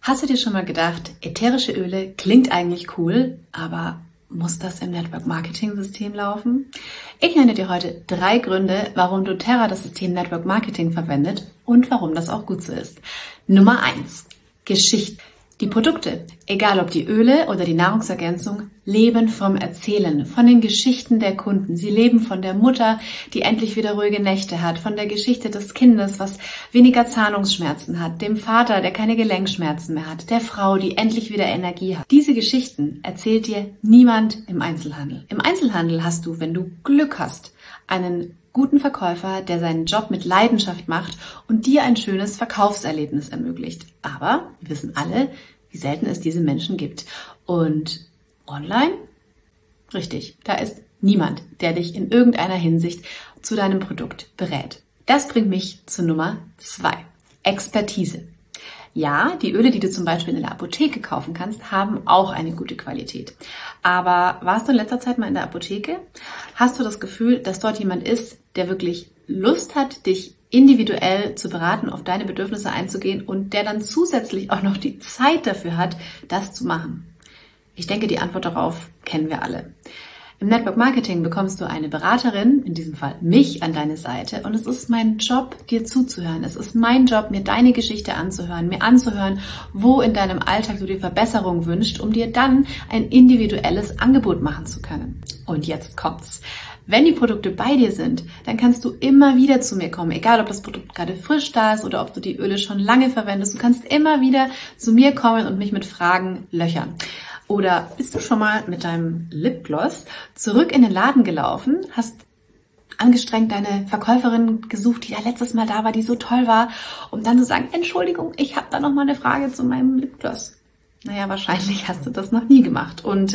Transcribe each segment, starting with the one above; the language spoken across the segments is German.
Hast du dir schon mal gedacht, ätherische Öle klingt eigentlich cool, aber muss das im Network-Marketing-System laufen? Ich nenne dir heute 3 Gründe, warum doTERRA das System Network-Marketing verwendet und warum das auch gut so ist. Nummer 1. Geschichte. Die Produkte, egal ob die Öle oder die Nahrungsergänzung, leben vom Erzählen, von den Geschichten der Kunden. Sie leben von der Mutter, die endlich wieder ruhige Nächte hat, von der Geschichte des Kindes, was weniger Zahnungsschmerzen hat, dem Vater, der keine Gelenkschmerzen mehr hat, der Frau, die endlich wieder Energie hat. Diese Geschichten erzählt dir niemand im Einzelhandel. Im Einzelhandel hast du, wenn du Glück hast, einen guten Verkäufer, der seinen Job mit Leidenschaft macht und dir ein schönes Verkaufserlebnis ermöglicht. Aber wir wissen alle, wie selten es diese Menschen gibt. Und online? Richtig, da ist niemand, der dich in irgendeiner Hinsicht zu deinem Produkt berät. Das bringt mich zu Nummer 2. Expertise. Ja, die Öle, die du zum Beispiel in der Apotheke kaufen kannst, haben auch eine gute Qualität. Aber warst du in letzter Zeit mal in der Apotheke? Hast du das Gefühl, dass dort jemand ist, der wirklich Lust hat, dich individuell zu beraten, auf deine Bedürfnisse einzugehen und der dann zusätzlich auch noch die Zeit dafür hat, das zu machen? Ich denke, die Antwort darauf kennen wir alle. Im Network Marketing bekommst du eine Beraterin, in diesem Fall mich, an deine Seite und es ist mein Job, dir zuzuhören. Es ist mein Job, mir deine Geschichte anzuhören, mir anzuhören, wo in deinem Alltag du dir Verbesserung wünschst, um dir dann ein individuelles Angebot machen zu können. Und jetzt kommt's. Wenn die Produkte bei dir sind, dann kannst du immer wieder zu mir kommen, egal ob das Produkt gerade frisch da ist oder ob du die Öle schon lange verwendest. Du kannst immer wieder zu mir kommen und mich mit Fragen löchern. Oder bist du schon mal mit deinem Lipgloss zurück in den Laden gelaufen, hast angestrengt deine Verkäuferin gesucht, die ja letztes Mal da war, die so toll war, um dann zu sagen, Entschuldigung, ich habe da noch mal eine Frage zu meinem Lipgloss. Naja, wahrscheinlich hast du das noch nie gemacht. Und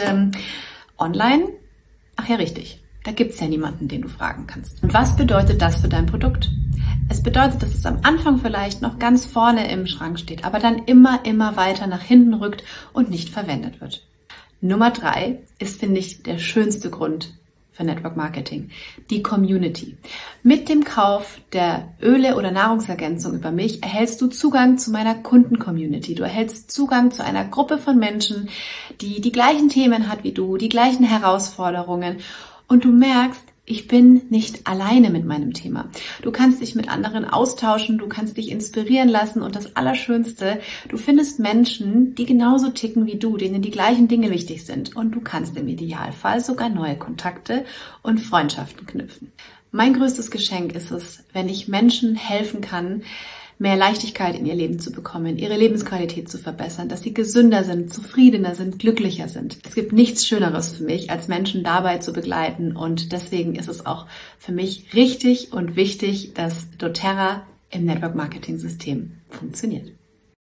online? Ach ja, richtig. Da gibt's ja niemanden, den du fragen kannst. Und was bedeutet das für dein Produkt? Es bedeutet, dass es am Anfang vielleicht noch ganz vorne im Schrank steht, aber dann immer weiter nach hinten rückt und nicht verwendet wird. Nummer 3 ist, finde ich, der schönste Grund für Network Marketing. Die Community. Mit dem Kauf der Öle oder Nahrungsergänzung über mich erhältst du Zugang zu meiner Kunden-Community. Du erhältst Zugang zu einer Gruppe von Menschen, die die gleichen Themen hat wie du, die gleichen Herausforderungen. Und du merkst, ich bin nicht alleine mit meinem Thema. Du kannst dich mit anderen austauschen, du kannst dich inspirieren lassen und das Allerschönste, du findest Menschen, die genauso ticken wie du, denen die gleichen Dinge wichtig sind und du kannst im Idealfall sogar neue Kontakte und Freundschaften knüpfen. Mein größtes Geschenk ist es, wenn ich Menschen helfen kann, mehr Leichtigkeit in ihr Leben zu bekommen, ihre Lebensqualität zu verbessern, dass sie gesünder sind, zufriedener sind, glücklicher sind. Es gibt nichts Schöneres für mich, als Menschen dabei zu begleiten und deswegen ist es auch für mich richtig und wichtig, dass doTERRA im Network Marketing System funktioniert.